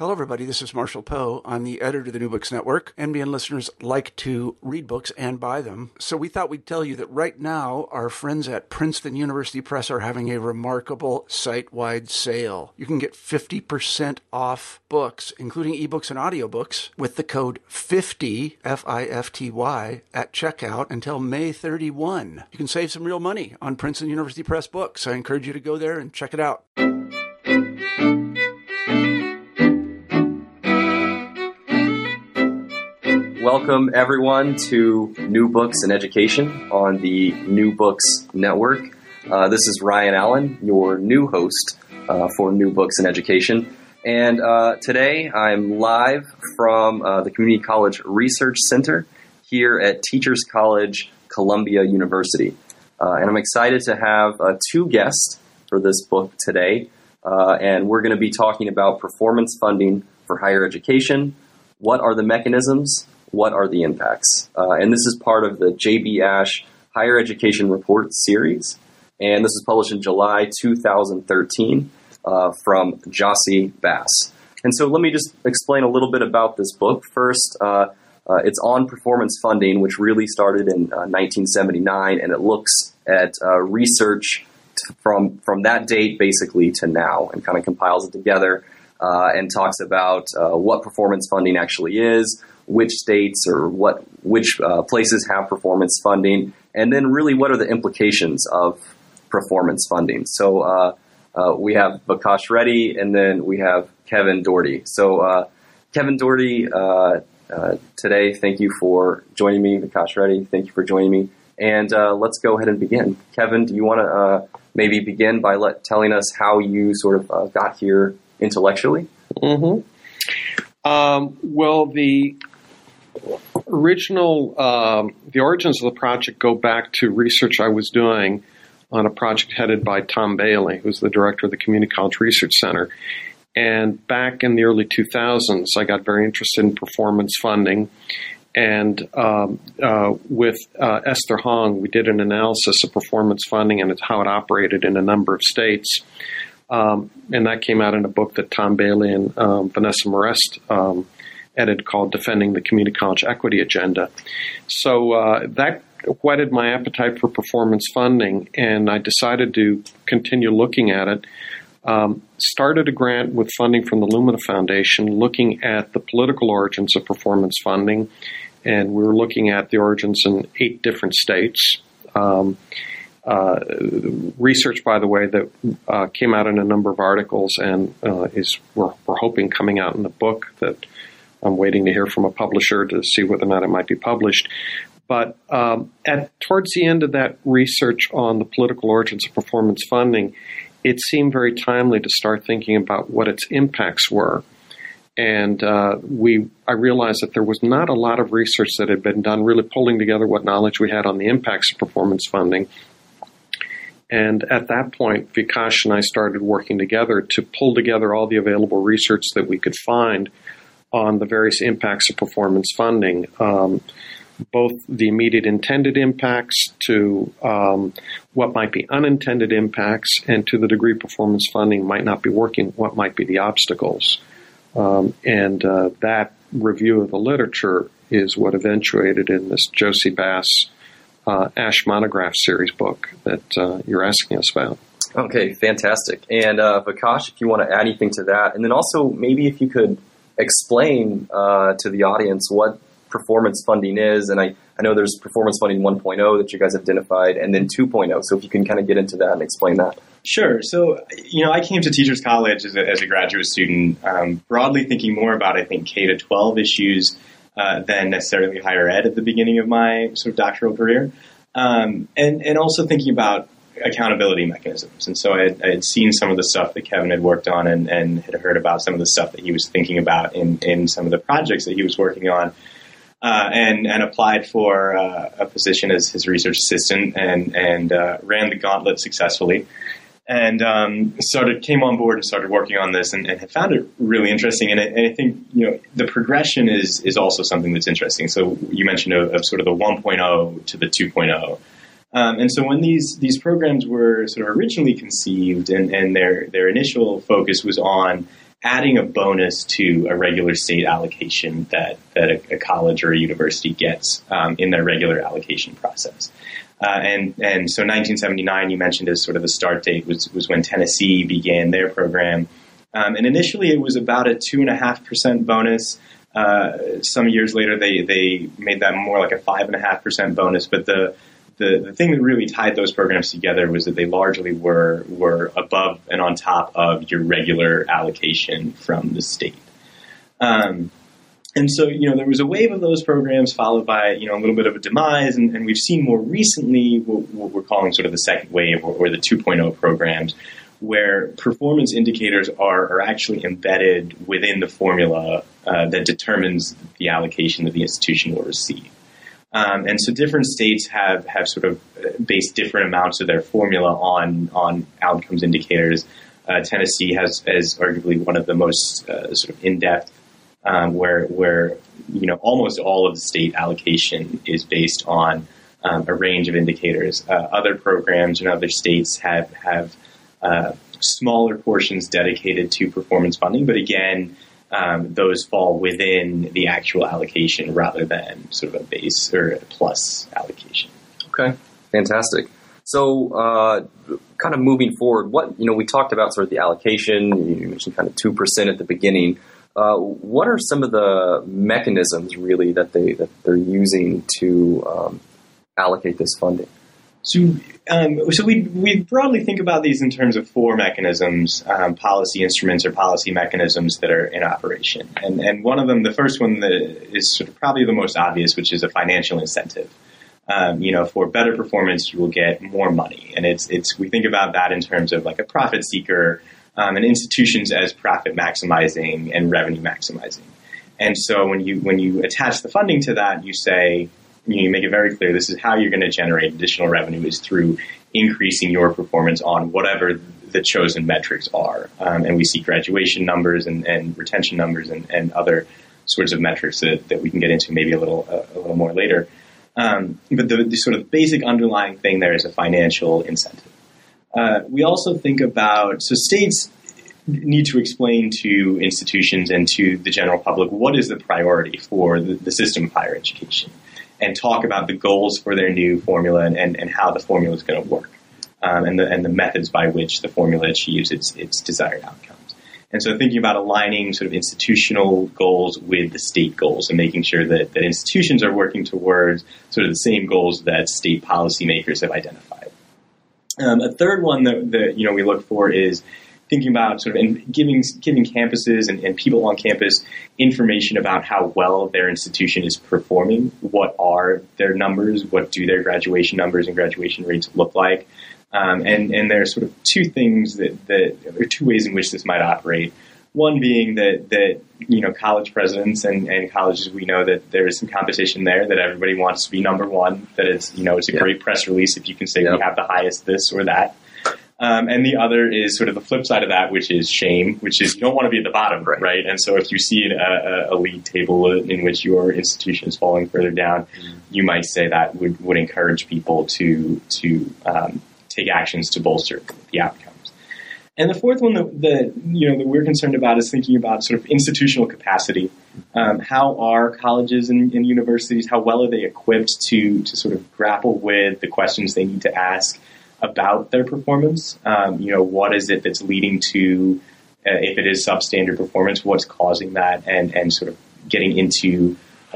Hello, everybody. This is Marshall Poe. I'm the editor of the New Books Network. NBN listeners like to read books and buy them. So we thought we'd tell you that right now, our friends at Princeton University Press are having a remarkable site-wide sale. You can get 50% off books, including ebooks and audiobooks, with the code 50, F-I-F-T-Y, at checkout until May 31. You can save some real money on Princeton University Press books. I encourage you to go there and check it out. Welcome, everyone, to New Books and Education on the New Books Network. This is Ryan Allen, your new host for New Books and Education. And today I'm live from the Community College Research Center here at Teachers College, Columbia University. And I'm excited to have two guests for this book today. And we're going to be talking about performance funding for higher education. What are the mechanisms? What are the impacts? And this is part of the J.B. Ashe Higher Education Report series. And this is published in July 2013 from Jossey Bass. And so let me just explain a little bit about this book. First, it's on performance funding, which really started in 1979, and it looks at research from that date basically to now and kind of compiles it together and talks about what performance funding actually is, which states or which places have performance funding, and then really what are the implications of performance funding. So we have Vikash Reddy, and then we have Kevin Doherty. So Kevin Doherty, today, thank you for joining me. Vikash Reddy, thank you for joining me. And let's go ahead and begin. Kevin, do you want to maybe begin by telling us how you sort of got here intellectually? Mm-hmm. Well, the origins of the project go back to research I was doing on a project headed by Tom Bailey, who's the director of the Community College Research Center. And back in the early 2000s, I got very interested in performance funding. And with Esther Hong, we did an analysis of performance funding and how it operated in a number of states. And that came out in a book that Tom Bailey and Vanessa Marest edited called Defending the Community College Equity Agenda. So that whetted my appetite for performance funding, and I decided to continue looking at it. Started a grant with funding from the Lumina Foundation looking at the political origins of performance funding, and we were looking at the origins in 8 different states. Research, by the way, that came out in a number of articles and we're hoping coming out in the book that I'm waiting to hear from a publisher to see whether or not it might be published. But towards the end of that research on the political origins of performance funding, it seemed very timely to start thinking about what its impacts were. And I realized that there was not a lot of research that had been done really pulling together what knowledge we had on the impacts of performance funding. And at that point, Vikash and I started working together to pull together all the available research that we could find on the various impacts of performance funding, both the immediate intended impacts to what might be unintended impacts, and to the degree performance funding might not be working, what might be the obstacles. And that review of the literature is what eventuated in this Jossey Bass Ashe Monograph series book that you're asking us about. Okay, fantastic. And Vikash, if you want to add anything to that, and then also maybe if you could explain to the audience what performance funding is. And I know there's performance funding 1.0 that you guys have identified, and then 2.0. So if you can kind of get into that and explain that. Sure. So, I came to Teachers College as a graduate student, broadly thinking more about, I think, K-12 issues than necessarily higher ed at the beginning of my sort of doctoral career. And also thinking about accountability mechanisms. And so I had seen some of the stuff that Kevin had worked on and had heard about some of the stuff that he was thinking about in some of the projects that he was working on. And applied for a position as his research assistant and ran the gauntlet successfully. And came on board and started working on this and had found it really interesting. And I think, the progression is also something that's interesting. So you mentioned of sort of the 1.0 to the 2.0. And so when these programs were sort of originally conceived and their initial focus was on adding a bonus to a regular state allocation that a college or a university gets in their regular allocation process. And so 1979, you mentioned as sort of the start date, was when Tennessee began their program. And initially it was about a 2.5% bonus. Some years later, they made that more like a 5.5% bonus. But the thing that really tied those programs together was that they largely were above and on top of your regular allocation from the state. And so, there was a wave of those programs followed by, a little bit of a demise. And we've seen more recently what we're calling sort of the second wave or the 2.0 programs, where performance indicators are actually embedded within the formula that determines the allocation that the institution will receive. And so different states have sort of based different amounts of their formula on outcomes indicators. Tennessee has arguably one of the most sort of in-depth, where almost all of the state allocation is based on a range of indicators. Other programs in other states have smaller portions dedicated to performance funding, but again, those fall within the actual allocation rather than sort of a base or a plus allocation. Okay, fantastic. So, kind of moving forward, we talked about sort of the allocation. You mentioned kind of 2% at the beginning. What are some of the mechanisms really that they're using to allocate this funding? So we broadly think about these in terms of four mechanisms, policy instruments or policy mechanisms that are in operation. And one of them, the first one that is sort of probably the most obvious, which is a financial incentive. For better performance, you will get more money. And we think about that in terms of like a profit seeker, and institutions as profit maximizing and revenue maximizing. And so when you attach the funding to that, you say, you make it very clear this is how you're going to generate additional revenue is through increasing your performance on whatever the chosen metrics are. And we see graduation numbers and retention numbers and other sorts of metrics that we can get into maybe a little more later. But the sort of basic underlying thing there is a financial incentive. We also think about, so states need to explain to institutions and to the general public what is the priority for the system of higher education, and talk about the goals for their new formula and how the formula is going to work, and the methods by which the formula achieves its desired outcomes. And so thinking about aligning sort of institutional goals with the state goals and making sure that institutions are working towards sort of the same goals that state policymakers have identified. A third one that we look for is thinking about sort of giving campuses and people on campus information about how well their institution is performing. What are their numbers? What do their graduation numbers and graduation rates look like? And there are sort of two things that or two ways in which this might operate. One being that college presidents and colleges, we know that there is some competition there, that everybody wants to be number one, that it's a great press release if you can say we have the highest this or that. And the other is sort of the flip side of that, which is shame, which is you don't want to be at the bottom, right? And so if you see a league table in which your institution is falling further down, you might say that would encourage people to take actions to bolster the outcomes. And the fourth one that we're concerned about is thinking about sort of institutional capacity. How are colleges and universities, how well are they equipped to sort of grapple with the questions they need to ask about their performance? What is it that's leading to, if it is substandard performance, what's causing that, and sort of getting into,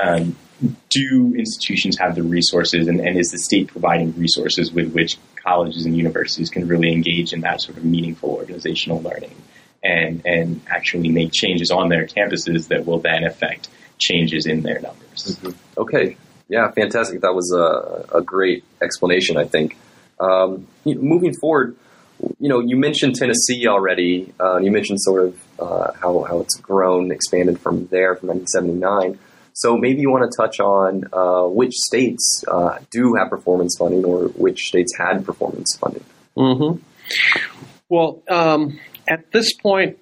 do institutions have the resources, and is the state providing resources with which colleges and universities can really engage in that sort of meaningful organizational learning and actually make changes on their campuses that will then affect changes in their numbers. Mm-hmm. Okay. Yeah, fantastic. That was a great explanation, I think. Moving forward, you mentioned Tennessee already. You mentioned sort of how it's grown, expanded from there from 1979. So maybe you want to touch on which states do have performance funding, or which states had performance funding. Mm-hmm. Well, at this point,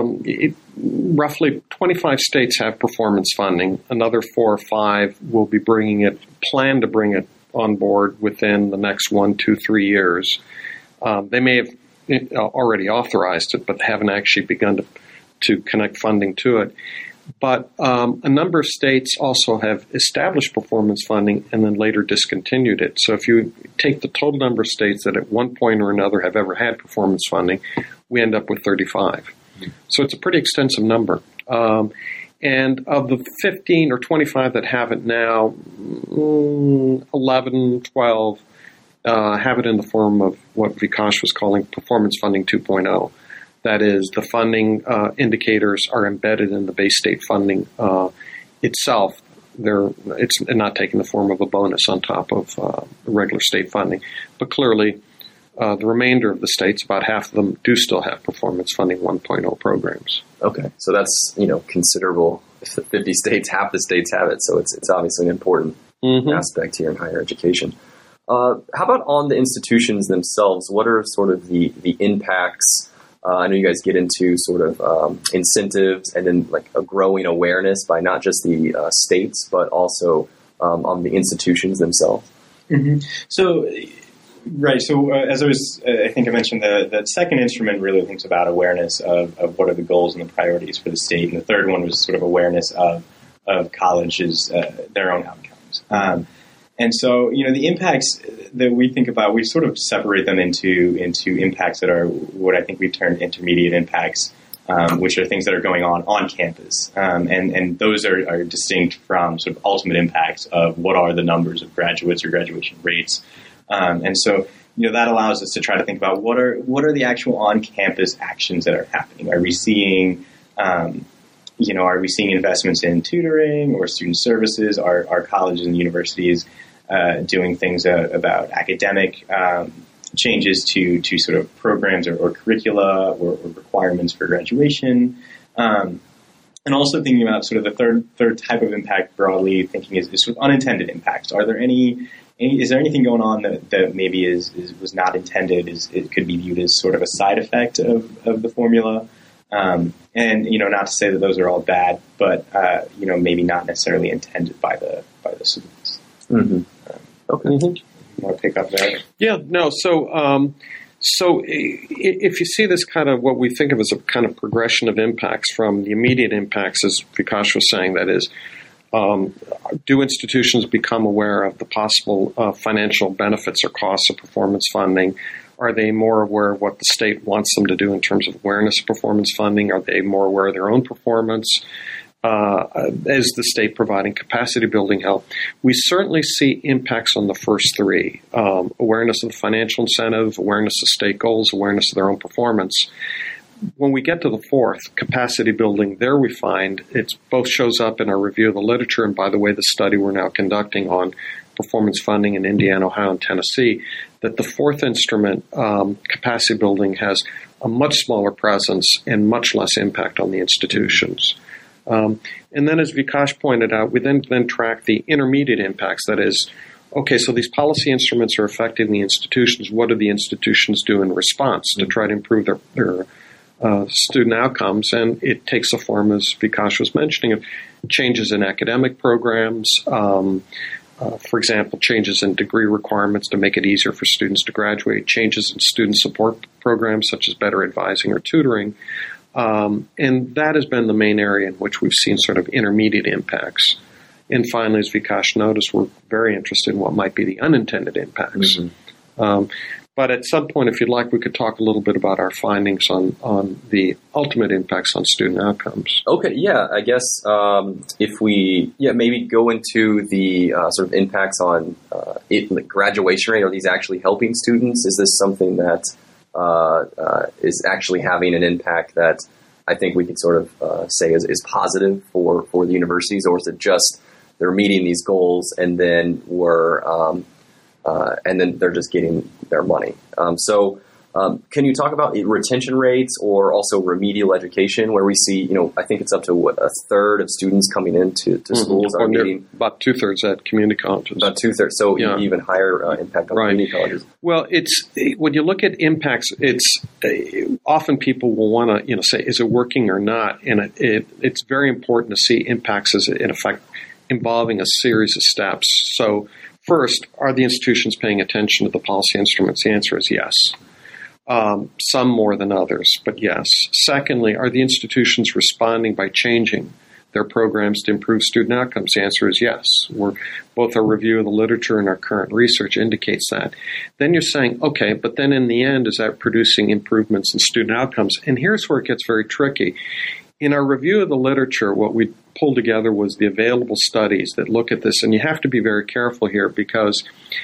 roughly 25 states have performance funding. Another 4 or 5 will be plan to bring it on board within the next 1, 2, 3 years. They may have already authorized it, but haven't actually begun to connect funding to it. But a number of states also have established performance funding and then later discontinued it. So if you take the total number of states that at one point or another have ever had performance funding, we end up with 35. So it's a pretty extensive number. And of the 15 or 25 that have it now, 11, 12 have it in the form of what Vikash was calling performance funding 2.0. That is, the funding indicators are embedded in the base state funding itself. It's not taking the form of a bonus on top of regular state funding. But clearly, the remainder of the states, about half of them, do still have performance funding 1.0 programs. Okay, so that's considerable. If the 50 states, half the states have it, so it's obviously an important aspect here in higher education. How about on the institutions themselves? What are sort of the impacts? I know you guys get into sort of incentives and then like a growing awareness by not just the states, but also on the institutions themselves. Mm-hmm. So, right. So as I think I mentioned, the second instrument really thinks about awareness of what are the goals and the priorities for the state. And the third one was sort of awareness of colleges, their own outcomes. And so, the impacts that we think about, we sort of separate them into impacts that are what I think we've termed intermediate impacts, which are things that are going on campus. And those are distinct from sort of ultimate impacts of what are the numbers of graduates or graduation rates. And so, that allows us to try to think about what are the actual on-campus actions that are happening. Are we seeing investments in tutoring or student services? Are colleges and universities doing things about academic changes to sort of programs or curricula or requirements for graduation? And also thinking about sort of the third type of impact, broadly thinking, is sort of unintended impacts. Are there is there anything going on that maybe was not intended? It could be viewed as sort of a side effect of the formula? And not to say that those are all bad, but maybe not necessarily intended by the students. Mm-hmm. Okay. You want to pick up there? Yeah. No. So if you see this kind of what we think of as a kind of progression of impacts from the immediate impacts, as Vikash was saying, that is, do institutions become aware of the possible financial benefits or costs of performance funding? Are they more aware of what the state wants them to do in terms of awareness of performance funding? Are they more aware of their own performance? Is the state providing capacity building help? We certainly see impacts on the first three: awareness of the financial incentive, awareness of state goals, awareness of their own performance. When we get to the fourth, capacity building, there we find it both shows up in our review of the literature, and by the way, the study we're now conducting on performance funding in Indiana, Ohio, and Tennessee, that the fourth instrument, capacity building, has a much smaller presence and much less impact on the institutions. And then, as Vikash pointed out, we then track the intermediate impacts. That is, okay, so these policy instruments are affecting the institutions. What do the institutions do in response to try to improve their student outcomes? And it takes the form, as Vikash was mentioning, of changes in academic programs, for example, changes in degree requirements to make it easier for students to graduate, changes in student support programs such as better advising or tutoring. And that has been the main area in which we've seen sort of intermediate impacts. And finally, as Vikash noticed, we're very interested in what might be the unintended impacts. Mm-hmm. But at some point, if you'd like, we could talk a little bit about our findings on the ultimate impacts on student outcomes. Okay, yeah, I guess if we maybe go into the sort of impacts on like graduation rate. Are these actually helping students? Is this something that is actually having an impact that I think we could sort of say is positive for the universities, or is it just they're meeting these goals and then and then they're just getting their money? So can you talk about retention rates or also remedial education, where we see, I think it's up to a third of students coming into schools are meeting about 2/3 at community colleges. About 2/3, so even higher impact on community colleges. Well, it's when you look at impacts, it's often people will want to say, is it working or not? And it's very important to see impacts as in effect involving a series of steps. So first, are the institutions paying attention to the policy instruments? The answer is yes. some more than others, but yes. Secondly, are the institutions responding by changing their programs to improve student outcomes? The answer is yes. Both our review of the literature and our current research indicates that. Then you're saying, okay, but then in the end, is that producing improvements in student outcomes? And here's where it gets very tricky. In our review of the literature, what we pulled together was the available studies that look at this, and you have to be very careful here because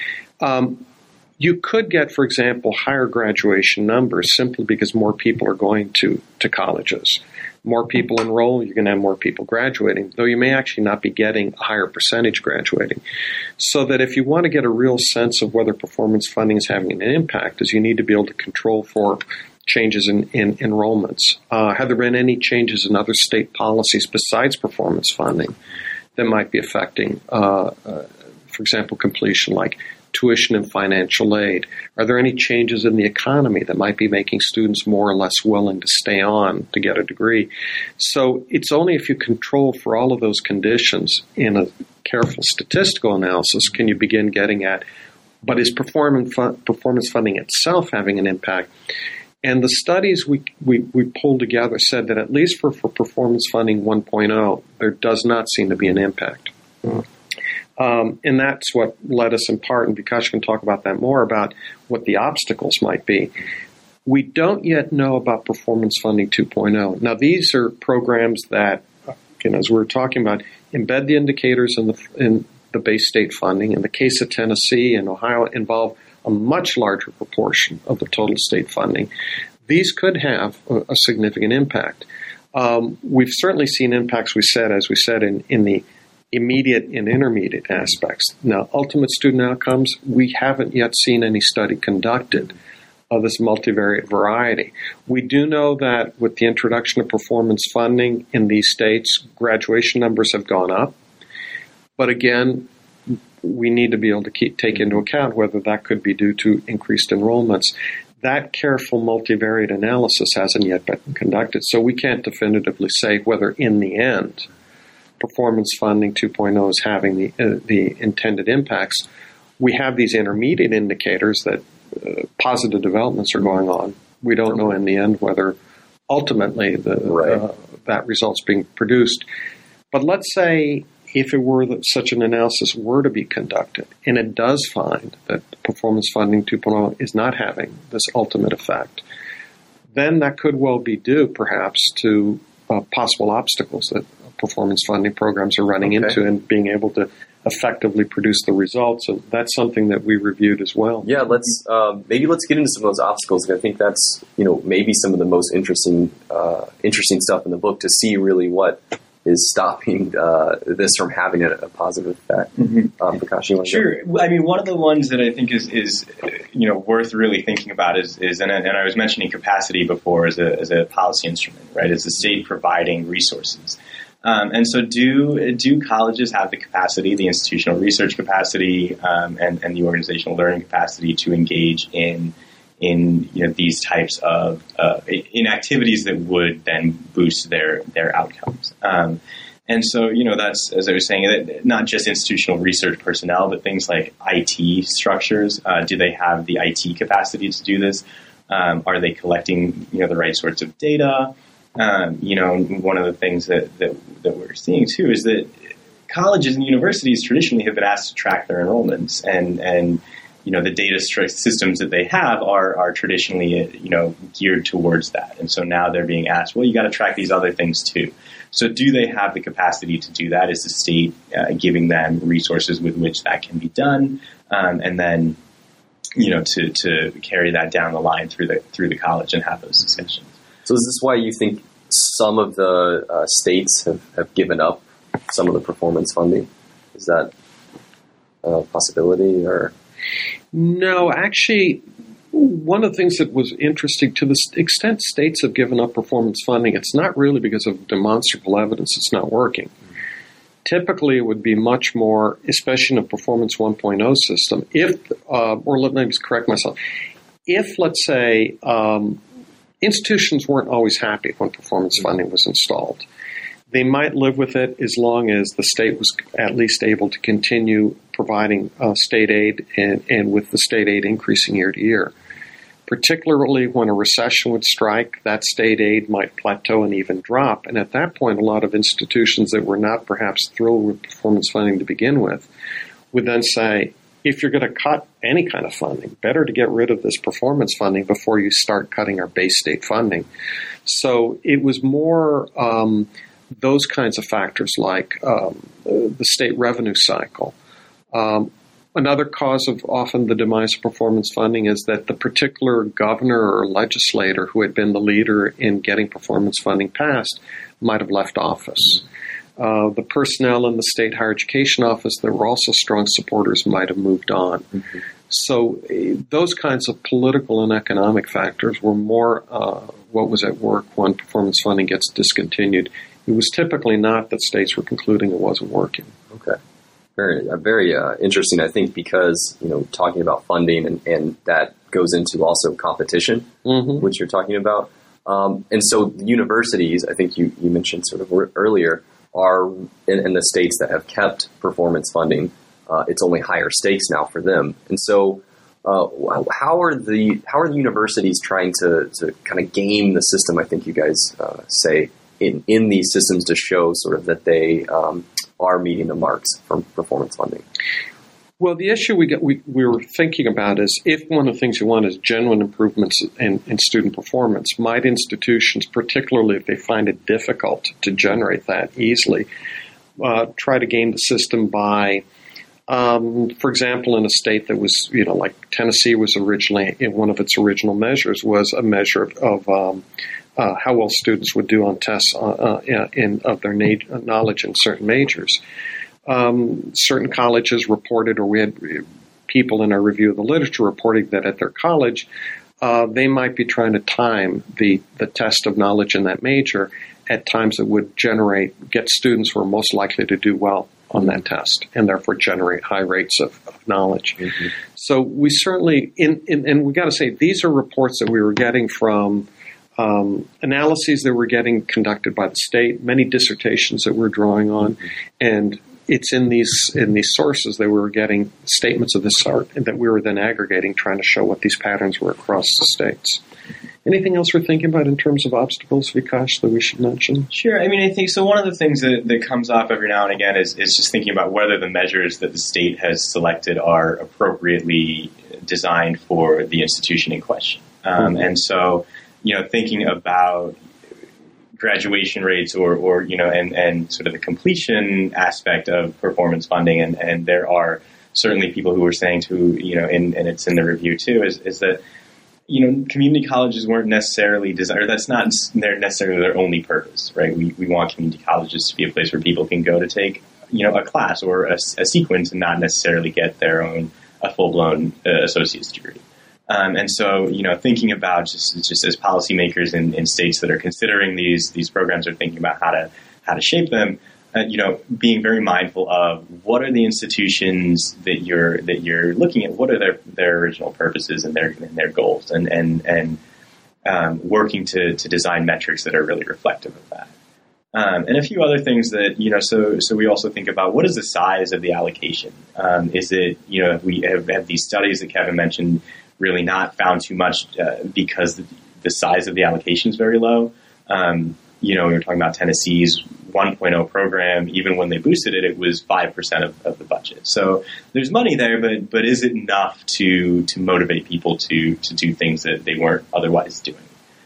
you could get, for example, higher graduation numbers simply because more people are going to colleges. More people enroll, you're going to have more people graduating, though you may actually not be getting a higher percentage graduating. So that if you want to get a real sense of whether performance funding is having an impact, is you need to be able to control for changes in enrollments. Have there been any changes in other state policies besides performance funding that might be affecting, for example, completion, like tuition and financial aid? Are there any changes in the economy that might be making students more or less willing to stay on to get a degree? So it's only if you control for all of those conditions in a careful statistical analysis can you begin getting at, but is performance funding itself having an impact? And the studies we pulled together said that at least for performance funding 1.0, there does not seem to be an impact. And that's what led us in part, and Vikash can talk about that more, about what the obstacles might be. We don't yet know about Performance Funding 2.0. Now, these are programs that, as we were talking about, embed the indicators in the base state funding. In the case of Tennessee and Ohio, involve a much larger proportion of the total state funding. These could have a significant impact. We've certainly seen impacts, as we said, in the immediate and intermediate aspects. Now, ultimate student outcomes, we haven't yet seen any study conducted of this multivariate variety. We do know that with the introduction of performance funding in these states, graduation numbers have gone up. But again, we need to be able to take into account whether that could be due to increased enrollments. That careful multivariate analysis hasn't yet been conducted, so we can't definitively say whether in the end Performance Funding 2.0 is having the intended impacts. We have these intermediate indicators that positive developments are going on. We don't know in the end whether ultimately that result's being produced. But let's say if it were that such an analysis were to be conducted, and it does find that Performance Funding 2.0 is not having this ultimate effect, then that could well be due perhaps to possible obstacles that performance funding programs are running into and being able to effectively produce the results. So that's something that we reviewed as well. Yeah, let's get into some of those obstacles. I think that's maybe some of the most interesting stuff in the book, to see really what is stopping this from having a positive effect. Vikash, you want to Sure. I mean, one of the ones that I think is worth really thinking about is and I was mentioning capacity before as a policy instrument, right? As the state providing resources. And so do colleges have the capacity, the institutional research capacity, and the organizational learning capacity to engage in these types of in activities that would then boost their outcomes? And so, that's, as I was saying, not just institutional research personnel, but things like IT structures. Do they have the IT capacity to do this? Are they collecting, the right sorts of data? One of the things that we're seeing too is that colleges and universities traditionally have been asked to track their enrollments, and the data systems that they have are traditionally geared towards that. And so now they're being asked, well, you got to track these other things too. So do they have the capacity to do that? Is the state giving them resources with which that can be done? And then to carry that down the line through the college and have those discussions. So is this why you think some of the states have given up some of the performance funding? Is that a possibility? Or no, actually, one of the things that was interesting, to the extent states have given up performance funding, it's not really because of demonstrable evidence it's not working. Typically, it would be much more, especially in a Performance 1.0 system, or let me correct myself, if, let's say, institutions weren't always happy when performance funding was installed. They might live with it as long as the state was at least able to continue providing state aid, and with the state aid increasing year to year. particularly when a recession would strike, that state aid might plateau and even drop. And at that point, a lot of institutions that were not perhaps thrilled with performance funding to begin with would then say, if you're going to cut any kind of funding, better to get rid of this performance funding before you start cutting our base state funding. So it was more those kinds of factors like the state revenue cycle. Another cause of often the demise of performance funding is that the particular governor or legislator who had been the leader in getting performance funding passed might have left office. The personnel in the state higher education office that were also strong supporters might have moved on. Mm-hmm. So those kinds of political and economic factors were more what was at work when performance funding gets discontinued. It was typically not that states were concluding it wasn't working. Okay. Very interesting, I think, because, talking about funding and that goes into also competition, mm-hmm. which you're talking about. And so the universities, I think you mentioned sort of earlier, are in the states that have kept performance funding. It's only higher stakes now for them. And so how are the universities trying to kind of game the system, I think you guys say, in these systems to show sort of that they are meeting the marks from performance funding? Well, the issue we were thinking about is if one of the things you want is genuine improvements in student performance, might institutions, particularly if they find it difficult to generate that easily, try to game the system by, for example, in a state that was, like Tennessee was originally, in one of its original measures was a measure of how well students would do on tests of their knowledge in certain majors. Certain colleges reported, or we had people in our review of the literature reporting that at their college, they might be trying to time the test of knowledge in that major at times that would get students who are most likely to do well on that test, and therefore generate high rates of knowledge. Mm-hmm. So we certainly, and we got to say, these are reports that we were getting from analyses that were getting conducted by the state, many dissertations that we're drawing on, and it's in these sources that we were getting statements of this sort, and that we were then aggregating, trying to show what these patterns were across the states. Anything else we're thinking about in terms of obstacles, Vikash, that we should mention? Sure. I mean, I think so. One of the things that comes up every now and again is just thinking about whether the measures that the state has selected are appropriately designed for the institution in question. And so, thinking about graduation rates or and sort of the completion aspect of performance funding, and there are certainly people who are saying and it's in the review too, is that community colleges weren't necessarily designed, or that's not necessarily their only purpose, right? We want community colleges to be a place where people can go to take a class or a sequence and not necessarily get a full-blown associate's degree. And so, thinking about just as policymakers in states that are considering these programs or thinking about how to shape them, being very mindful of what are the institutions that you're looking at, what are their original purposes and their goals, and working to design metrics that are really reflective of that. And a few other things that, so we also think about what is the size of the allocation? Is it, we have these studies that Kevin mentioned, really not found too much because the size of the allocation is very low. We were talking about Tennessee's 1.0 program. Even when they boosted it, it was 5% of the budget. So there's money there, but is it enough to motivate people to do things that they weren't otherwise doing?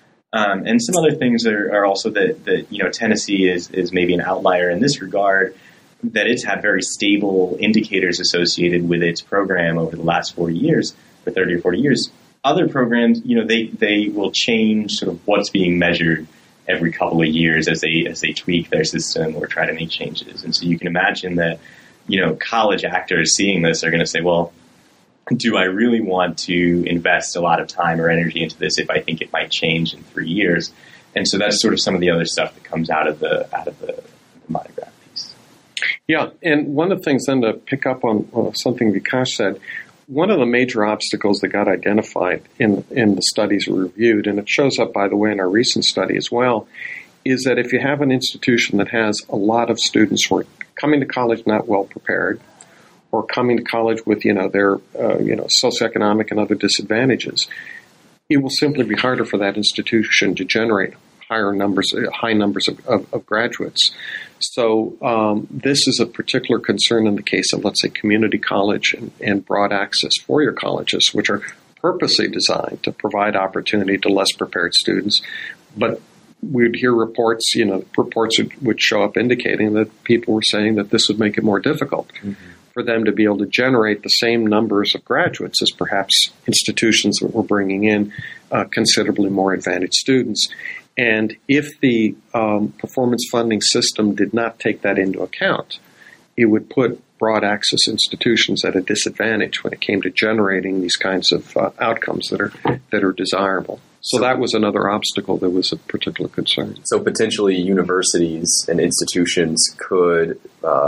And some other things are also that Tennessee is maybe an outlier in this regard, that it's had very stable indicators associated with its program over the last 40 years. For 30 or 40 years. Other programs, they will change sort of what's being measured every couple of years as they tweak their system or try to make changes. And so you can imagine that, college actors seeing this are going to say, well, do I really want to invest a lot of time or energy into this if I think it might change in 3 years? And so that's sort of some of the other stuff that comes out of the monograph piece. Yeah, and one of the things then to pick up on something Vikash said, one of the major obstacles that got identified in the studies we reviewed, and it shows up, by the way, in our recent study as well, is that if you have an institution that has a lot of students who are coming to college not well prepared, or coming to college with their socioeconomic and other disadvantages, it will simply be harder for that institution to generate high numbers of graduates. So this is a particular concern in the case of, let's say, community college and broad access four-year colleges, which are purposely designed to provide opportunity to less prepared students. But we'd hear reports would show up indicating that people were saying that this would make it more difficult for them to be able to generate the same numbers of graduates as perhaps institutions that were bringing in considerably more advantaged students. And if the performance funding system did not take that into account, it would put broad access institutions at a disadvantage when it came to generating these kinds of outcomes that are desirable. So that was another obstacle that was a particular concern. So potentially universities and institutions could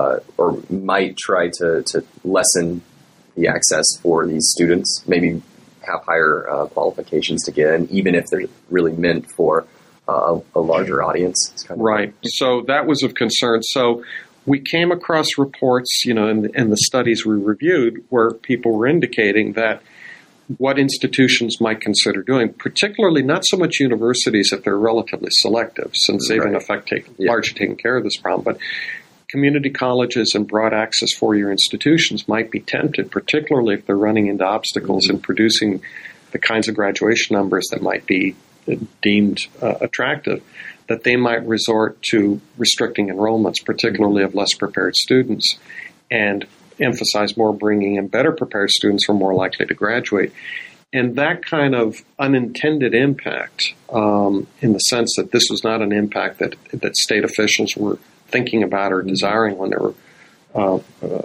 or might try to lessen the access for these students, maybe have higher qualifications to get in, even if they're really meant for a larger audience. It's kind of right. So that was of concern. So we came across reports, in the studies we reviewed, where people were indicating that what institutions might consider doing, particularly not so much universities if they're relatively selective, since they've in effect largely taken care of this problem, but community colleges and broad access four-year institutions might be tempted, particularly if they're running into obstacles in producing the kinds of graduation numbers that might be deemed attractive, that they might resort to restricting enrollments, particularly of less prepared students, and emphasize more bringing in better prepared students who are more likely to graduate. And that kind of unintended impact, in the sense that this was not an impact that state officials were thinking about or desiring when they were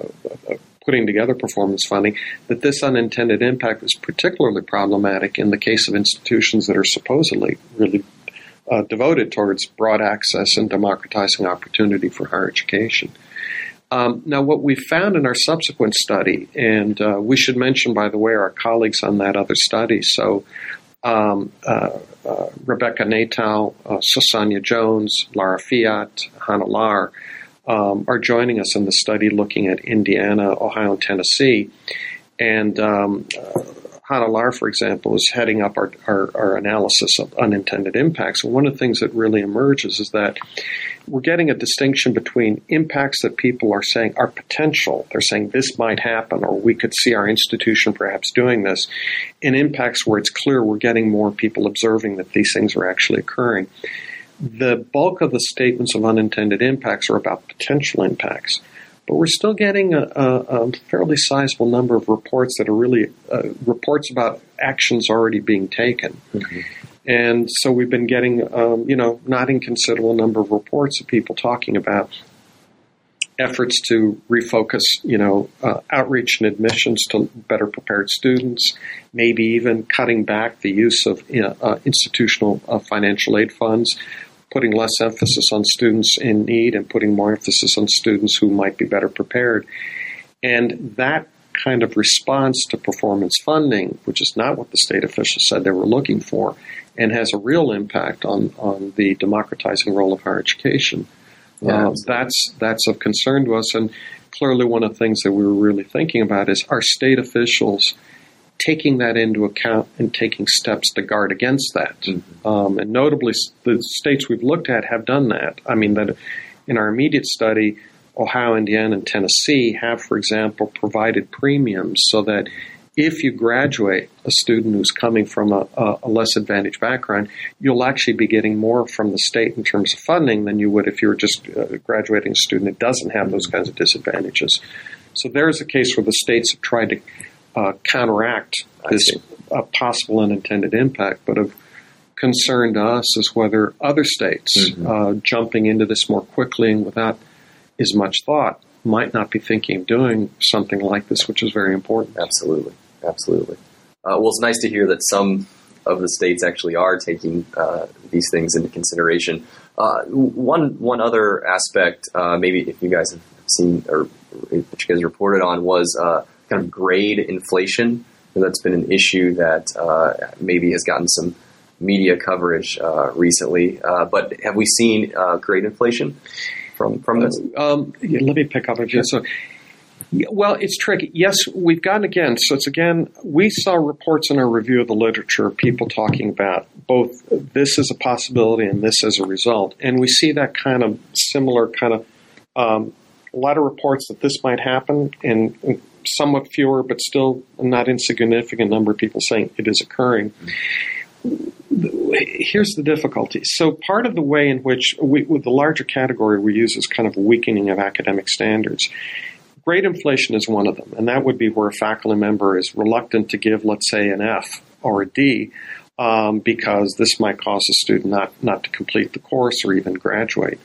putting together performance funding, that this unintended impact was particularly problematic in the case of institutions that are supposedly really devoted towards broad access and democratizing opportunity for higher education. Now, what we found in our subsequent study, and we should mention, by the way, our colleagues on that other study, so Rebecca Natal, Susanya Jones, Lara Fiat, Hannah Lahr, are joining us in the study looking at Indiana, Ohio, and Tennessee. And Hannah Lahr, for example, is heading up our analysis of unintended impacts. And one of the things that really emerges is that we're getting a distinction between impacts that people are saying are potential. They're saying this might happen, or we could see our institution perhaps doing this, and impacts where it's clear we're getting more people observing that these things are actually occurring. The bulk of the statements of unintended impacts are about potential impacts, but we're still getting a fairly sizable number of reports that are really reports about actions already being taken. Mm-hmm. And so we've been getting, not inconsiderable number of reports of people talking about efforts to refocus, outreach and admissions to better prepared students, maybe even cutting back the use of institutional financial aid funds, putting less emphasis on students in need and putting more emphasis on students who might be better prepared. And that kind of response to performance funding, which is not what the state officials said they were looking for, and has a real impact on the democratizing role of higher education. That's of concern to us. And clearly one of the things that we were really thinking about is, are state officials taking that into account and taking steps to guard against that? Mm-hmm. And notably, the states we've looked at have done that. I mean, that in our immediate study, Ohio, Indiana, and Tennessee have, for example, provided premiums so that if you graduate a student who's coming from a less advantaged background, you'll actually be getting more from the state in terms of funding than you would if you were just graduating a student that doesn't have those kinds of disadvantages. So there's a case where the states have tried to counteract this possible unintended impact, but of concern to us is whether other states jumping into this more quickly and without as much thought might not be thinking of doing something like this, which is very important. Absolutely. Well, it's nice to hear that some of the states actually are taking these things into consideration. One other aspect, maybe if you guys have seen or if you guys reported on, was kind of grade inflation. And that's been an issue that maybe has gotten some media coverage recently. But have we seen grade inflation from this? Let me pick up on this. So Well, it's tricky. Yes, we've gotten again. So we saw reports in our review of the literature, people talking about both this as a possibility and this as a result. And we see that kind of similar a lot of reports that this might happen, and somewhat fewer, but still a not insignificant number of people saying it is occurring. Here's the difficulty. So part of the way in which with the larger category we use is kind of a weakening of academic standards. Grade inflation is one of them, and that would be where a faculty member is reluctant to give, let's say, an F or a D because this might cause a student not to complete the course or even graduate.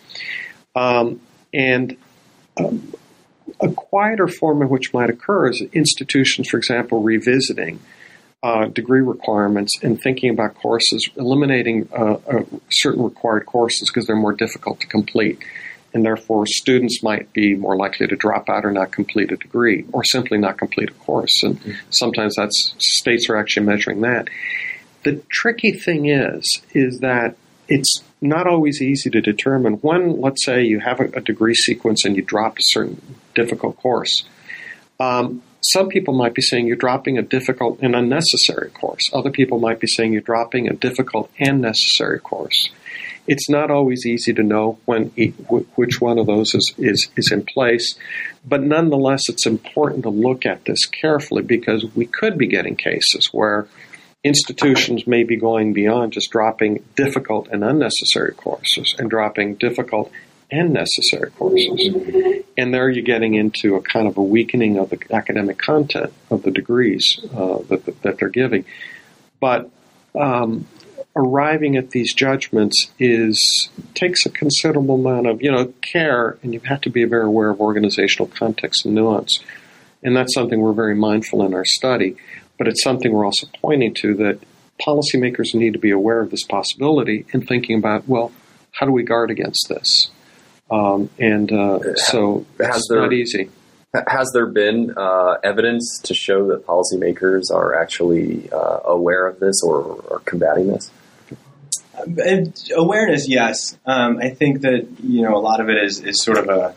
A quieter form in which might occur is institutions, for example, revisiting degree requirements and thinking about courses, eliminating certain required courses because they're more difficult to complete. And therefore, students might be more likely to drop out or not complete a degree or simply not complete a course. And sometimes states are actually measuring that. The tricky thing is that it's not always easy to determine when, let's say, you have a degree sequence and you drop a certain difficult course. Some people might be saying you're dropping a difficult and unnecessary course. Other people might be saying you're dropping a difficult and necessary course. It's not always easy to know which one of those is in place, but nonetheless, it's important to look at this carefully because we could be getting cases where institutions may be going beyond just dropping difficult and unnecessary courses and dropping difficult and necessary courses. And there you're getting into a kind of a weakening of the academic content of the degrees that they're giving. But arriving at these judgments takes a considerable amount of care, and you have to be very aware of organizational context and nuance. And that's something we're very mindful in our study. But it's something we're also pointing to that policymakers need to be aware of this possibility and thinking about, well, how do we guard against this? So it's not easy. Has there been evidence to show that policymakers are actually aware of this or combating this? Awareness, yes. I think that a lot of it is sort of a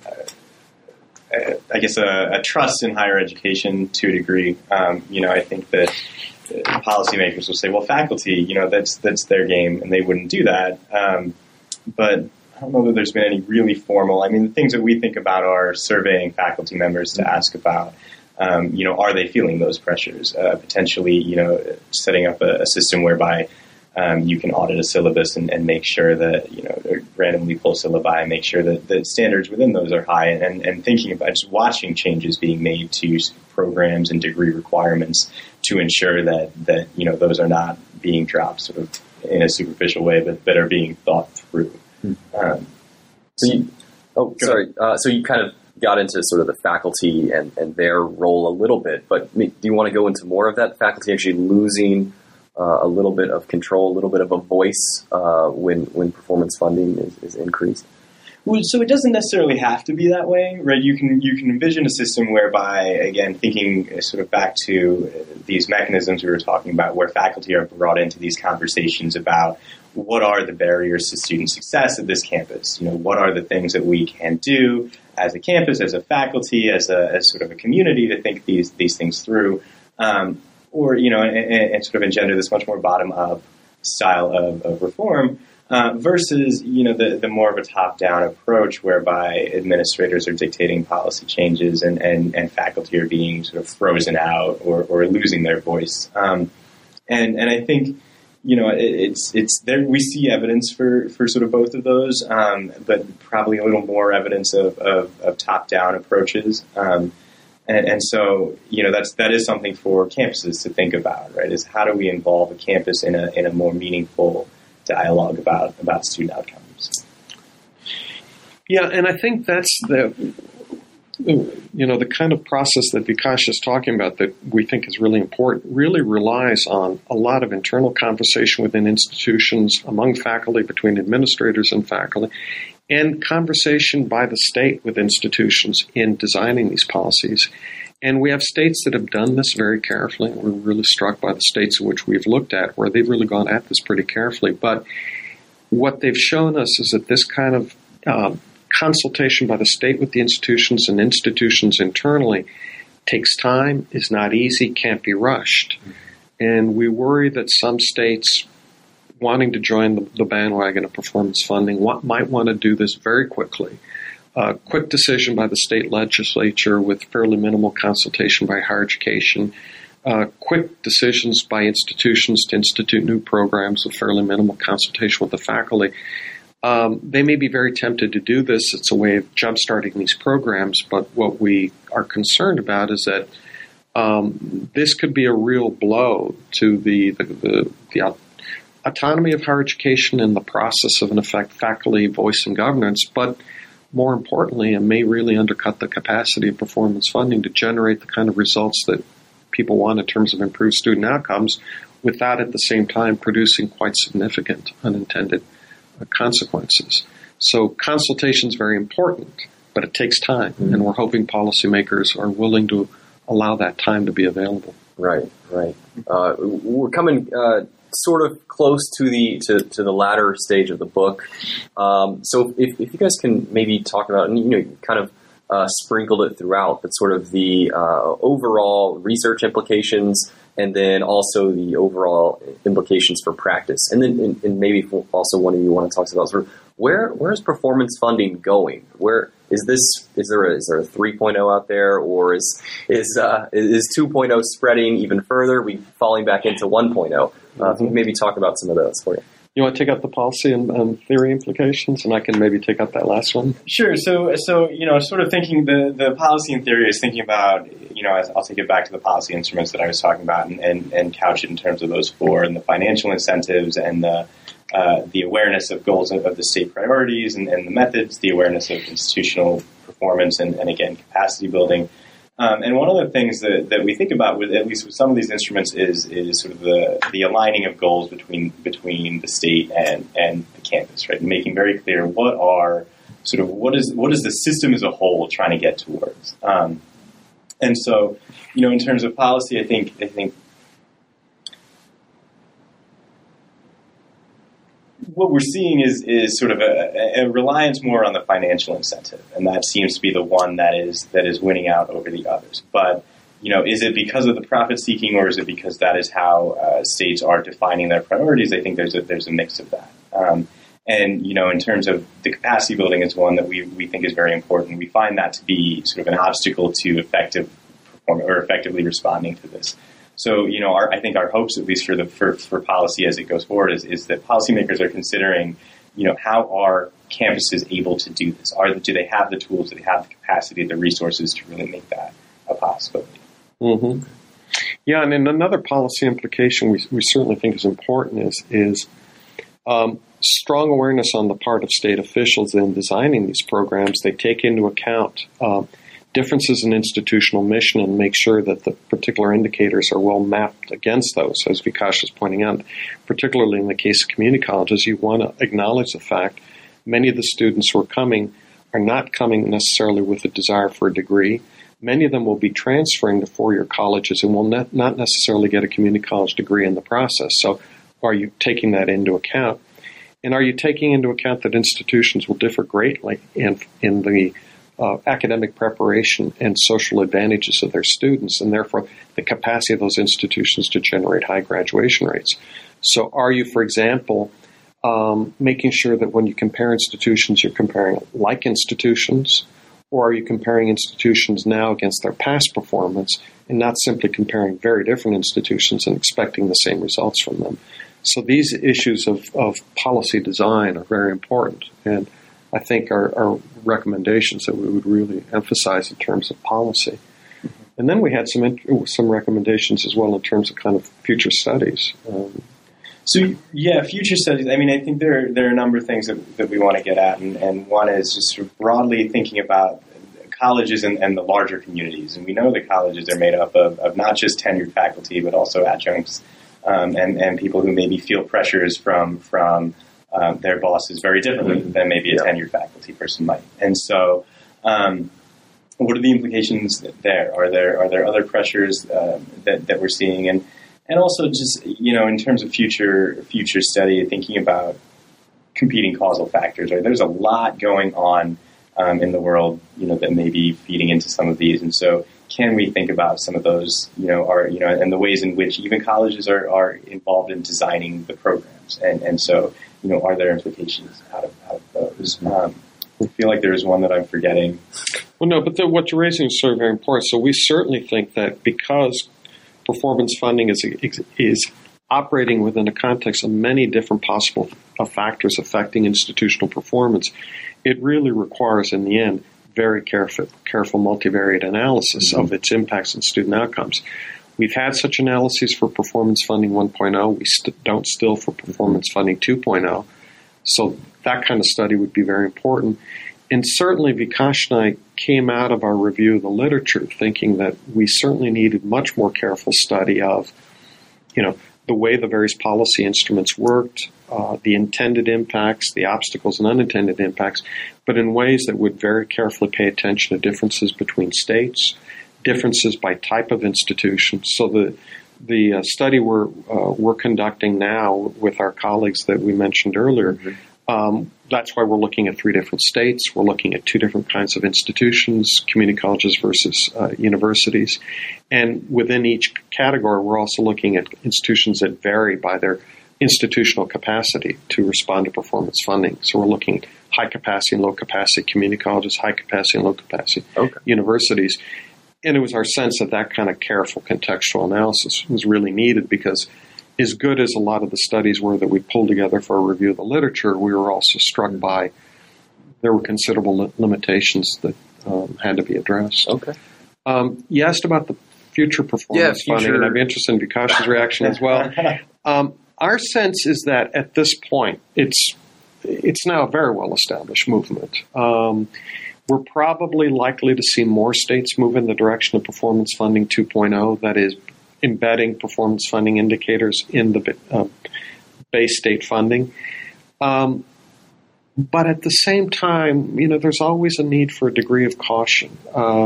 trust in higher education to a degree. I think that policymakers will say, well, faculty, that's their game, and they wouldn't do that. But I don't know that there's been any really formal. I mean, the things that we think about are surveying faculty members to ask about, are they feeling those pressures? Potentially, setting up a system whereby you can audit a syllabus and make sure that, randomly pull syllabi and make sure that the standards within those are high and thinking about just watching changes being made to programs and degree requirements to ensure that those are not being dropped sort of in a superficial way, but that are being thought through. So you kind of got into sort of the faculty and their role a little bit, but do you want to go into more of that? Faculty actually losing a little bit of control, a little bit of a voice when performance funding is increased? Well, so it doesn't necessarily have to be that way, right? You can envision a system whereby, again, thinking sort of back to these mechanisms we were talking about, where faculty are brought into these conversations about what are the barriers to student success at this campus? What are the things that we can do as a campus, as a faculty, as sort of a community to think these things through, and sort of engender this much more bottom-up style of reform. Versus, the more of a top-down approach whereby administrators are dictating policy changes and faculty are being sort of frozen out or losing their voice. And I think, it's there. We see evidence for sort of both of those, but probably a little more evidence of top-down approaches. And so, that is something for campuses to think about, right? Is how do we involve a campus in a more meaningful dialogue about student outcomes. Yeah, and I think that's the kind of process that Vikash is talking about that we think is really important, really relies on a lot of internal conversation within institutions, among faculty, between administrators and faculty, and conversation by the state with institutions in designing these policies. And we have states that have done this very carefully. We're really struck by the states in which we've looked at, where they've really gone at this pretty carefully. But what they've shown us is that this kind of consultation by the state with the institutions and institutions internally takes time, is not easy, can't be rushed. And we worry that some states wanting to join the bandwagon of performance funding might want to do this very quickly. Quick decision by the state legislature with fairly minimal consultation by higher education. Quick decisions by institutions to institute new programs with fairly minimal consultation with the faculty. They may be very tempted to do this. It's a way of jump-starting these programs, but what we are concerned about is that this could be a real blow to the autonomy of higher education and the process of, in effect, faculty voice and governance, but more importantly, it may really undercut the capacity of performance funding to generate the kind of results that people want in terms of improved student outcomes without at the same time producing quite significant unintended consequences. So consultation is very important, but it takes time, and we're hoping policymakers are willing to allow that time to be available. Right. We're coming sort of close to the latter stage of the book. So if you guys can maybe talk about, and you kind of sprinkled it throughout, but sort of the overall research implications, and then also the overall implications for practice, and then and maybe also one of you want to talk about sort of where is performance funding going? Where is this? Is there a 3.0 out there, or is 2.0 spreading even further? We falling back into 1.0. Maybe talk about some of those for you. You want to take up the policy and theory implications, and I can maybe take up that last one? Sure. So sort of thinking the policy and theory is thinking about, I'll take it back to the policy instruments that I was talking about and couch it in terms of those four, and the financial incentives and the awareness of goals of the state priorities and the methods, the awareness of institutional performance and again, capacity building. And one of the things that we think about, at least with some of these instruments, is sort of the aligning of goals between the state and the campus, right? And making very clear what is the system as a whole trying to get towards. And so, in terms of policy, I think what we're seeing is sort of a reliance more on the financial incentive, and that seems to be the one that is winning out over the others. But is it because of the profit seeking, or is it because that is how states are defining their priorities? I think there's a mix of that. And in terms of the capacity building, is one that we think is very important. We find that to be sort of an obstacle to effectively responding to this. So, I think our hopes, at least for policy as it goes forward, is that policymakers are considering, how are campuses able to do this? Do they have the tools? Do they have the capacity, the resources to really make that a possibility? Mm-hmm. Yeah, and then another policy implication we certainly think is important is strong awareness on the part of state officials in designing these programs. They take into account differences in institutional mission and make sure that the particular indicators are well mapped against those. As Vikash is pointing out, particularly in the case of community colleges, you want to acknowledge the fact many of the students who are coming are not coming necessarily with a desire for a degree. Many of them will be transferring to four-year colleges and will not necessarily get a community college degree in the process. So are you taking that into account? And are you taking into account that institutions will differ greatly in the academic preparation and social advantages of their students, and therefore the capacity of those institutions to generate high graduation rates? So are you, for example, making sure that when you compare institutions, you're comparing like institutions, or are you comparing institutions now against their past performance and not simply comparing very different institutions and expecting the same results from them? So these issues of policy design are very important, and I think are recommendations that we would really emphasize in terms of policy. And then we had some recommendations as well in terms of kind of future studies. Future studies. I mean, I think there are a number of things that we want to get at, and one is just sort of broadly thinking about colleges and the larger communities. And we know the colleges are made up of not just tenured faculty, but also adjuncts and people who maybe feel pressures from their bosses very differently than maybe a tenured faculty person might. And so, what are the implications there? Are there other pressures that we're seeing? And also just, in terms of future study, thinking about competing causal factors, right? There's a lot going on in the world, that may be feeding into some of these. And so can we think about some of those, and the ways in which even colleges are involved in designing the programs? And so, are there implications out of those? I feel like there's one that I'm forgetting. Well, no, but what you're raising is sort of very important. So we certainly think that because performance funding is operating within a context of many different possible factors affecting institutional performance, it really requires, in the end, very careful multivariate analysis of its impacts on student outcomes. We've had such analyses for performance funding 1.0. We don't still for performance funding 2.0. So that kind of study would be very important. And certainly Vikash and I came out of our review of the literature thinking that we certainly needed much more careful study of, the way the various policy instruments worked, the intended impacts, the obstacles and unintended impacts, but in ways that would very carefully pay attention to differences between states, differences by type of institution. So the study we're conducting now with our colleagues that we mentioned earlier, that's why we're looking at 3 different states. We're looking at 2 different kinds of institutions, community colleges versus universities. And within each category, we're also looking at institutions that vary by their institutional capacity to respond to performance funding. So we're looking at high capacity and low capacity community colleges, high capacity and low capacity universities. And it was our sense that kind of careful contextual analysis was really needed because as good as a lot of the studies were that we pulled together for a review of the literature, we were also struck by there were considerable limitations that had to be addressed. Okay. You asked about the future performance funding, and I'd be interested in Vikash's reaction as well. Our sense is that at this point, it's now a very well-established movement. We're probably likely to see more states move in the direction of performance funding 2.0, that is, embedding performance funding indicators in the base state funding. But at the same time, there's always a need for a degree of caution.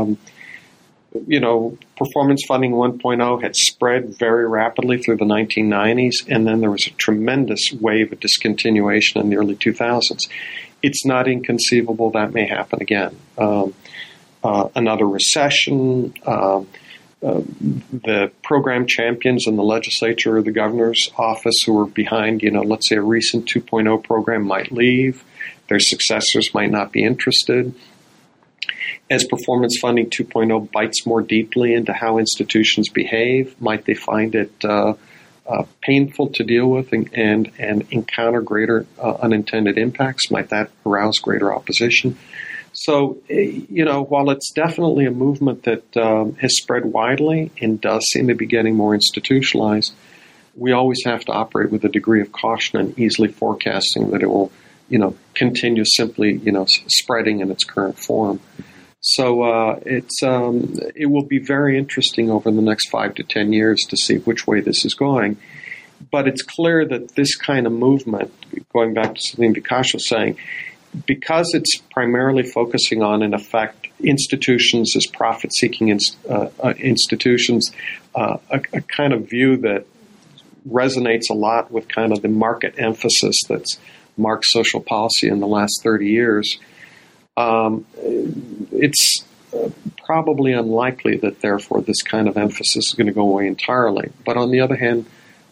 Performance funding 1.0 had spread very rapidly through the 1990s, and then there was a tremendous wave of discontinuation in the early 2000s. It's not inconceivable that may happen again. Another recession, the program champions in the legislature or the governor's office who are behind, let's say a recent 2.0 program might leave. Their successors might not be interested. As performance funding 2.0 bites more deeply into how institutions behave, might they find it painful to deal with and encounter greater unintended impacts? Might that arouse greater opposition? So, while it's definitely a movement that has spread widely and does seem to be getting more institutionalized, we always have to operate with a degree of caution and easily forecasting that it will, continue simply, spreading in its current form. So it will be very interesting over the next 5 to 10 years to see which way this is going. But it's clear that this kind of movement, going back to something Vikash was saying, because it's primarily focusing on, in effect, institutions as profit-seeking institutions, a kind of view that resonates a lot with kind of the market emphasis that's marked social policy in the last 30 years, it's probably unlikely that, therefore, this kind of emphasis is going to go away entirely. But on the other hand,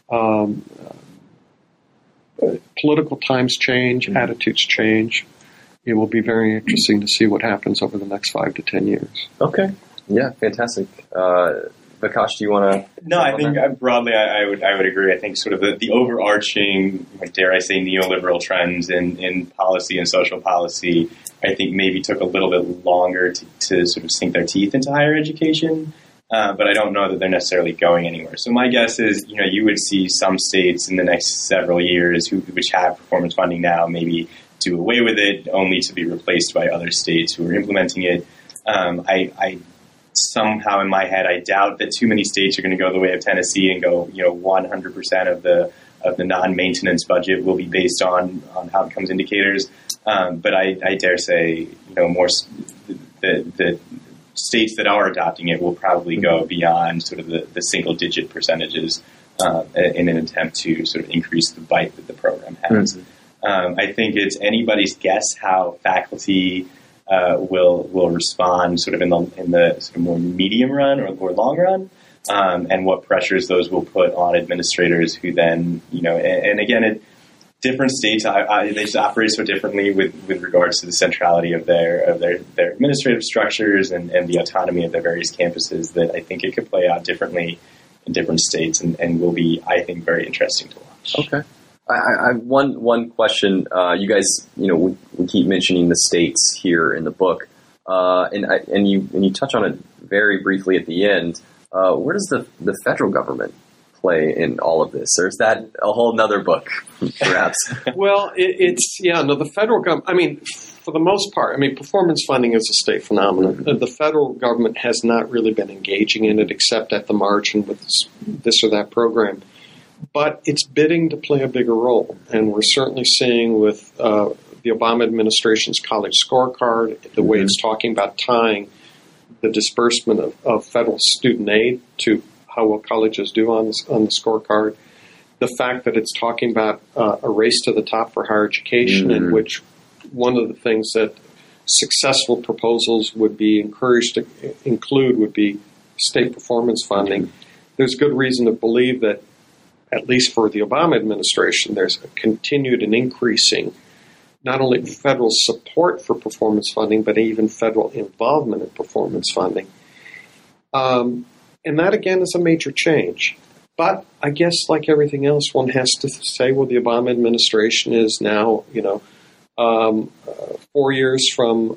political times change, attitudes change. It will be very interesting to see what happens over the next 5 to 10 years. Okay. Yeah, fantastic. Vikash, do you want to? No, I think broadly I would agree. I think sort of the overarching, dare I say, neoliberal trends in policy and social policy, I think maybe took a little bit longer to sort of sink their teeth into higher education. But I don't know that they're necessarily going anywhere. So my guess is, you would see some states in the next several years which have performance funding now maybe do away with it, only to be replaced by other states who are implementing it. I somehow in my head, I doubt that too many states are going to go the way of Tennessee and go, 100% of the non-maintenance budget will be based on outcomes indicators. But I dare say, more the states that are adopting it will probably go beyond sort of the single-digit percentages in an attempt to sort of increase the bite that the program has. I think it's anybody's guess how faculty will respond sort of in the sort of more medium run or long run, and what pressures those will put on administrators who then, and again, different states they just operate so differently with regards to the centrality of their administrative structures and the autonomy of their various campuses, that I think it could play out differently in different states and will be, I think, very interesting to watch. Okay. I one question. You guys, we keep mentioning the states here in the book, and you touch on it very briefly at the end. Where does the federal government play in all of this, or is that a whole nother book, perhaps? Well, the federal government. I mean, for the most part, performance funding is a state phenomenon. Mm-hmm. The federal government has not really been engaging in it, except at the margin with this or that program. But it's bidding to play a bigger role, and we're certainly seeing with the Obama administration's college scorecard, the way it's talking about tying the disbursement of federal student aid to how well colleges do on the scorecard, the fact that it's talking about a race to the top for higher education, in which one of the things that successful proposals would be encouraged to include would be state performance funding. There's good reason to believe that, at least for the Obama administration, there's a continued and increasing not only federal support for performance funding, but even federal involvement in performance funding. And that, again, is a major change. But I guess, like everything else, one has to say, well, the Obama administration is now, 4 years from,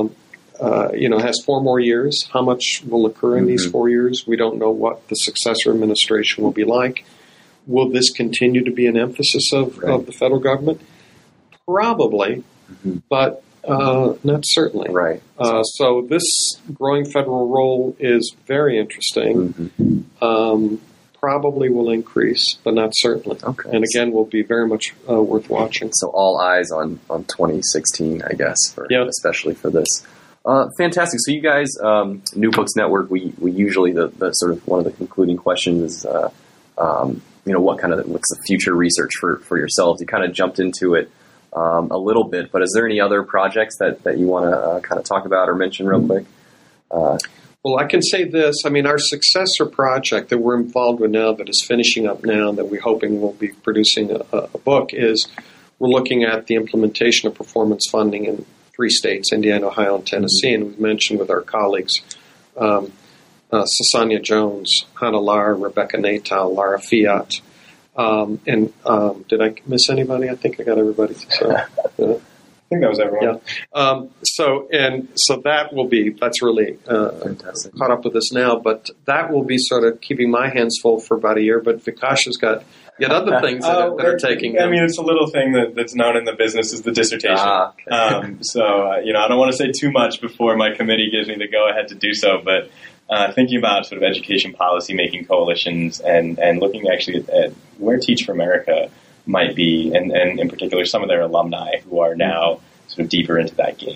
has 4 more years. How much will occur in these 4 years? We don't know what the successor administration will be like. Will this continue to be an emphasis of the federal government? Probably, but not certainly. Right. So this growing federal role is very interesting. Probably will increase, but not certainly. Okay. And again, will be very much worth watching. So all eyes on 2016, I guess, especially for this. Fantastic. So you guys, New Books Network, we usually the sort of one of the concluding questions is, what's the future research for yourselves? You kind of jumped into it a little bit, but is there any other projects that you want to kind of talk about or mention real quick? Well, I can say this. Our successor project that we're involved with now, that is finishing up now, that we're hoping will be producing a book, is we're looking at the implementation of performance funding in 3 states, Indiana, Ohio, and Tennessee. And we've mentioned with our colleagues, Sasanya Jones, Hannah Lar, Rebecca Natal, Lara Fiat. Did I miss anybody? I think I got everybody. So, I think that was everyone. Yeah. So that's really fantastic. Caught up with us now, but that will be sort of keeping my hands full for about a year. But Vikash has got yet other things that are taking. It's a little thing that's known in the business as the dissertation. Okay. I don't want to say too much before my committee gives me the go ahead to do so, but thinking about sort of education policy making coalitions and looking actually at where Teach for America might be, and in particular some of their alumni who are now sort of deeper into that game.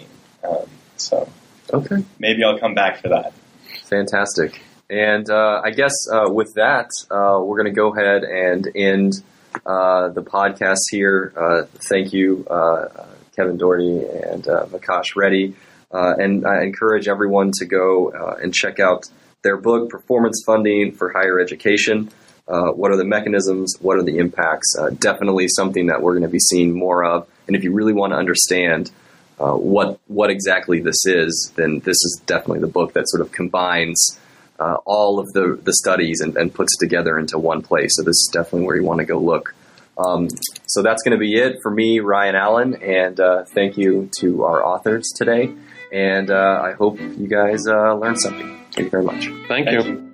Okay, maybe I'll come back for that. Fantastic. And I guess with that, we're going to go ahead and end the podcast here. Thank you, Kevin Doherty and Vikash Reddy. And I encourage everyone to go and check out their book, Performance Funding for Higher Education. What are the mechanisms? What are the impacts? Definitely something that we're going to be seeing more of. And if you really want to understand what exactly this is, then this is definitely the book that sort of combines all of the studies and puts it together into one place. So this is definitely where you want to go look. So that's going to be it for me, Ryan Allen, and thank you to our authors today. And I hope you guys learned something. Thank you very much. Thank you.